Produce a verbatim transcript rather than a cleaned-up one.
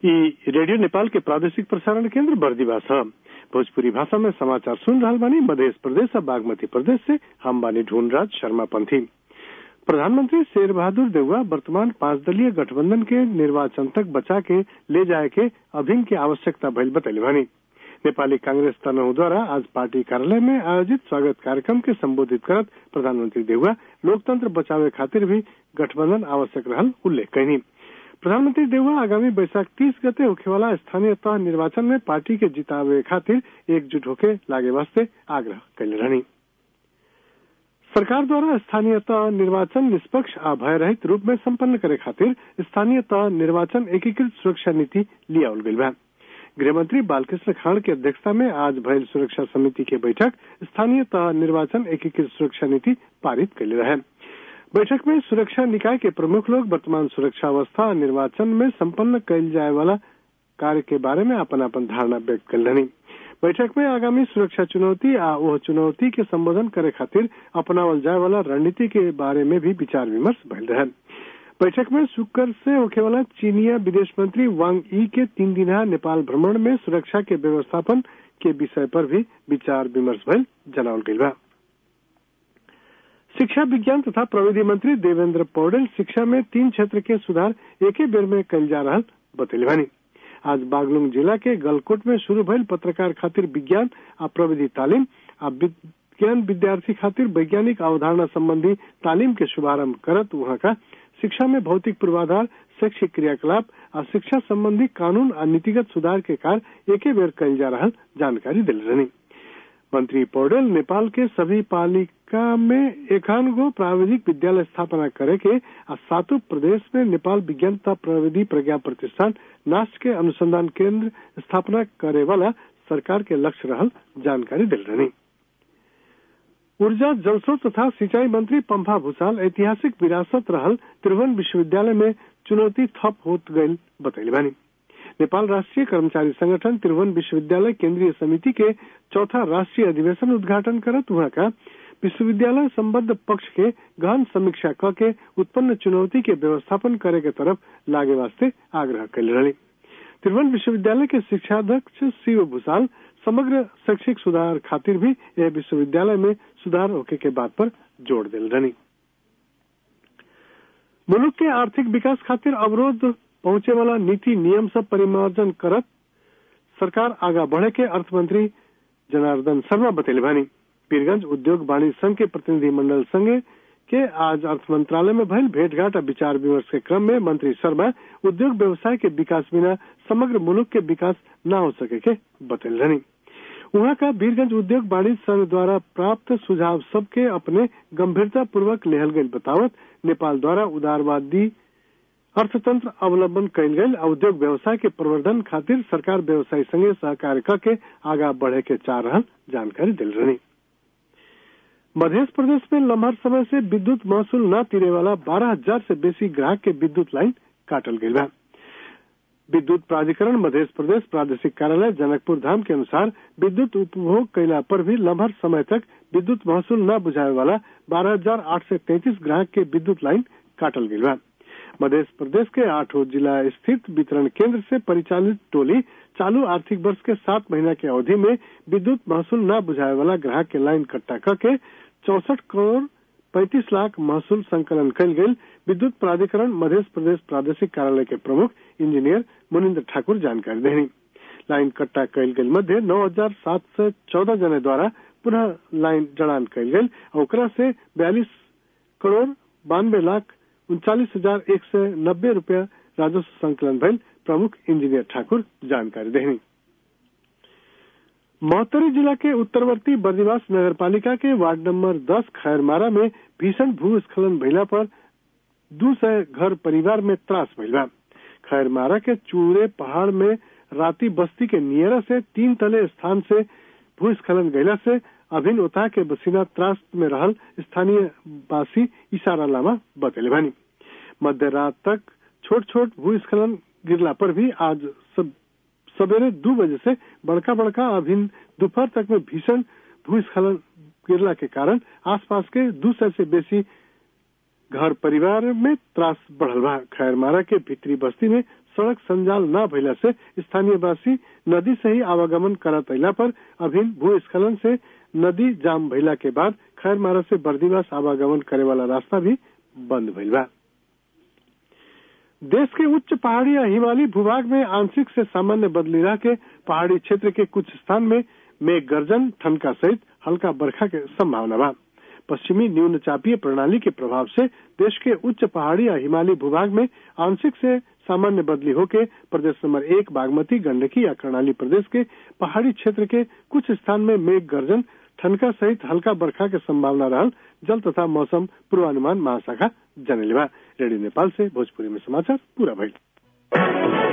Radio Nepal के प्रादेशिक प्रसारण केंद्र बर्दिवास है। भोजपुरी भाषा में समाचार सुन रहा बानी मध्य प्रदेश और बागमती प्रदेश से हम बानी ढूंढराज शर्मा पंथी। प्रधानमंत्री शेर बहादुर देउवा वर्तमान पांच दलीय गठबंधन के निर्वाचन तक बचा के ले जाए के अभिन्न की आवश्यकता भइल बतैले बानी। नेपाली कांग्रेस तनहु द्वारा आज पार्टी कार्यालय में आयोजित स्वागत कार्यक्रम के संबोधित करत प्रधानमंत्री देउवा लोकतंत्र बचावे खातिर भी गठबंधन आवश्यक रहल उल्लेख कईनी। प्रधानमंत्री देउवा आगामी बैसाख तीस गते होखेवाला स्थानीय तह निर्वाचन में पार्टी के जितावे खातिर एकजुट होके लागे वास्ते आग्रह कैले रहनी। सरकार द्वारा स्थानीय तह निर्वाचन निष्पक्ष आ भय रहित रूप में संपन्न करे खातिर स्थानीय तह निर्वाचन एकीकृत सुरक्षा नीति लियावल गइल बा। गृहमंत्री बालकृष्ण खाड़ की अध्यक्षता में आज भयल सुरक्षा समिति के बैठक स्थानीय तह निर्वाचन एकीकृत सुरक्षा नीति पारित कैले रहे। बैठक में सुरक्षा निकाय के प्रमुख लोग वर्तमान सुरक्षा अवस्था निर्वाचन में संपन्न कैल जाए वाला कार्य के बारे में अपन अपन धारणा व्यक्त कर रही। बैठक में आगामी सुरक्षा चुनौती आ वह चुनौती के संबोधन करे खातिर अपनावल जाए वाला रणनीति के बारे में भी विचार विमर्श भइल रहे। बैठक में शुक्र से होखे वाला चीनिया विदेश मंत्री वांग यी के तीन दिना नेपाल भ्रमण में सुरक्षा के व्यवस्थापन के विषय पर भी विचार विमर्श भइल जनावल गइल बा। शिक्षा विज्ञान तथा प्रविधि मंत्री देवेंद्र पौडेल शिक्षा में तीन क्षेत्र के सुधार एक ही बेर में कल जा रहा बतैले बानी। आज बागलुंग जिला के गलकोट में शुरू भइल पत्रकार खातिर विज्ञान आ प्रविधि तालीम आ विज्ञान विद्यार्थी खातिर वैज्ञानिक अवधारणा संबंधी तालीम के शुभारंभ करत वहां का शिक्षा में भौतिक पूर्वाधार शैक्षिक क्रियाकलाप और शिक्षा संबंधी कानून और नीतिगत सुधार के कार्य एक बेर कल जा रहा जानकारी दिल रही। मंत्री पौडेल नेपाल के सभी पालिका में एकान गो प्राविधिक विद्यालय स्थापना करे के और सातों प्रदेश में नेपाल विज्ञान तथा प्रविधि प्रज्ञा प्रतिष्ठान नास्ट के अनुसंधान केंद्र स्थापना करे वाला सरकार के लक्ष्य रहल जानकारी दिल रही। ऊर्जा जलस्रोत तथा सिंचाई मंत्री पंफा भूषाल ऐतिहासिक विरासत रहल त्रिभुवन विश्वविद्यालय में चुनौती थप होत गई बतैले बानी। नेपाल राष्ट्रीय कर्मचारी संगठन त्रिभुवन विश्वविद्यालय केंद्रीय समिति के चौथा राष्ट्रीय अधिवेशन उद्घाटन करत वहां का विश्वविद्यालय संबद्ध पक्ष के गहन समीक्षा क के उत्पन्न चुनौती के व्यवस्थापन करे के तरफ लागे वास्ते आग्रह कैले रही। त्रिभुवन विश्वविद्यालय के शिक्षाध्यक्ष शिव भूषाल समग्र शैक्षिक सुधार खातिर भी यह विश्वविद्यालय में सुधार होके के बात पर जोर दिल रही। मुल्क के आर्थिक विकास खातिर अवरोध पहुंचे वाला नीति नियम सब परिमार्जन करत सरकार आगा बढ़े के अर्थमंत्री जनार्दन शर्मा बतैले बानी। पीरगंज उद्योग वाणिज्य संघ के प्रतिनिधि मंडल संघ के आज अर्थ मंत्रालय में भइल भेंटघाट और विचार विमर्श के क्रम में मंत्री शर्मा उद्योग व्यवसाय के विकास बिना समग्र मुल्क के विकास न हो सके के बतैले रही। वहां का वीरगंज उद्योग वाणिज्य संघ द्वारा प्राप्त सुझाव सबके अपने गंभीरता पूर्वक लेहल गई बतावत नेपाल द्वारा उदारवादी अर्थतंत्र अवलंबन कैल गई उद्योग व्यवसाय के प्रवर्धन खातिर सरकार व्यवसायी संगे सहकार्य करके आगा बढ़े के चाह रहल जानकारी दिल रही। मध्य प्रदेश में लम्हर समय से विद्युत महसूल न तिरे वाला बारह हजार से बेसी ग्राहक के विद्युत लाइन काटल गई बा। विद्युत प्राधिकरण मध्य प्रदेश प्रादेशिक कार्यालय जनकपुर धाम के अनुसार विद्युत उपभोग कैला पर भी लम्हर समय तक विद्युत महसूल न बुझावे वाला बारह हजार आठ सौ तैंतीस ग्राहक के विद्युत लाइन काटल गई बा। मध्य प्रदेश के आठों जिला स्थित वितरण केंद्र से परिचालित टोली चालू आर्थिक वर्ष के सात महीना की अवधि में विद्युत महसूल न बुझावे वाला ग्राहक के लाइन कट्टा करके चौसठ करोड़ पैंतीस लाख महसूल संकलन कल गई। विद्युत प्राधिकरण मध्य प्रदेश प्रादेशिक कार्यालय के प्रमुख इंजीनियर मुनिंद्र ठाकुर जानकारी देनी। लाइन कट्टा कल गई मध्य नौ हजार सात सौ चौदह जने द्वारा पुनः लाइन जड़ान कल गई और से बयालीस करोड़ बानवे लाख उनचालीस हजार एक सौ नब्बे रूपया राजस्व संकलन भइल प्रमुख इंजीनियर ठाकुर जानकारी देनी। महोत्तरी जिला के उत्तरवर्ती बर्दिवास नगर पालिका के वार्ड नंबर दस खैरमारा में भीषण भूस्खलन भइला पर दो सौ घर परिवार में त्रास भइल बा। खैरमारा के चूरे पहाड़ में राती बस्ती के नियरा से तीन तले स्थान से भूस्खलन गैला से अभिन्न उता के बसीना त्रास में रहल स्थानीय वासी इशारा लामा बतैले बानी। मध्य रात तक छोट छोट भूस्खलन गिरला पर भी आज सब सवेरे दो बजे से बड़का बड़का अभिन्न दोपहर तक में भीषण भूस्खलन गिरला के कारण आसपास के दो सौ से बेसी घर परिवार में त्रास बढ़ल बा। खैरमारा के भीतरी बस्ती में सड़क संजाल न भइला से स्थानीयवासी नदी से ही आवागमन करत अइला पर अभिन भूस्खलन से नदी जाम भइला के बाद खैरमारा से बर्दिवास आवागमन करे वाला रास्ता भी बंद भइल बा। देश के उच्च पहाड़ी या हिमालयी भूभाग में आंशिक से सामान्य बदली रह के पहाड़ी क्षेत्र के कुछ स्थान में मेघ गर्जन ठनका सहित हल्का बरखा के संभावना बा। पश्चिमी न्यून चापीय प्रणाली के प्रभाव से देश के उच्च पहाड़ी या हिमालयी भूभाग में आंशिक से सामान्य बदली होके प्रदेश नंबर एक बागमती गंडकी या कर्णाली प्रदेश के पहाड़ी क्षेत्र के कुछ स्थान में मेघ गर्जन ठनका सहित हल्का बरखा के संभावना रहल जल तथा मौसम पूर्वानुमान महाशाखा जनलेवा। रेडियो नेपाल से भोजपुरी में समाचार पूरा भइल।